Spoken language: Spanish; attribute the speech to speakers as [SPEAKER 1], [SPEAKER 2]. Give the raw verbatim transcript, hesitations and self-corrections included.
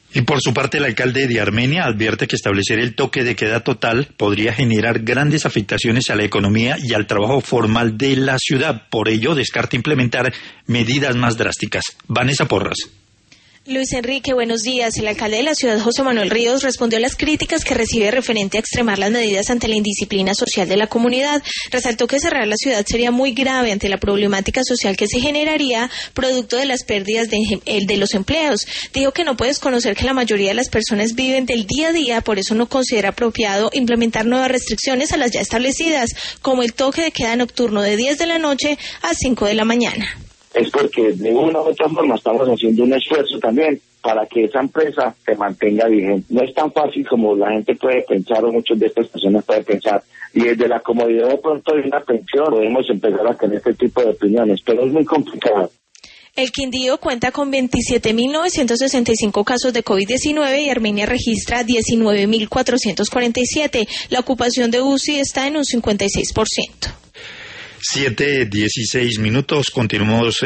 [SPEAKER 1] Y por su parte, el alcalde de Armenia advierte que establecer el toque de queda total podría generar grandes afectaciones a la economía y al trabajo formal de la ciudad. Por ello, descarta implementar medidas más drásticas. Vanessa Porras.
[SPEAKER 2] Luis Enrique, buenos días. El alcalde de la ciudad, José Manuel Ríos, respondió a las críticas que recibe referente a extremar las medidas ante la indisciplina social de la comunidad. Resaltó que cerrar la ciudad sería muy grave ante la problemática social que se generaría producto de las pérdidas de, de los empleos. Dijo que no puede desconocer que la mayoría de las personas viven del día a día, por eso no considera apropiado implementar nuevas restricciones a las ya establecidas, como el toque de queda nocturno de diez de la noche a cinco de la mañana.
[SPEAKER 3] Es porque de una u otra forma estamos haciendo un esfuerzo también para que esa empresa se mantenga vigente. No es tan fácil como la gente puede pensar o muchas de estas personas pueden pensar. Y desde la comodidad de pronto de una pensión podemos empezar a tener este tipo de opiniones, pero es muy complicado.
[SPEAKER 2] El Quindío cuenta con veintisiete mil novecientos sesenta y cinco casos de COVID diecinueve y Armenia registra diecinueve mil cuatrocientos cuarenta y siete. La ocupación de U C I está en un cincuenta y seis por ciento.
[SPEAKER 1] siete dieciséis minutos, continuamos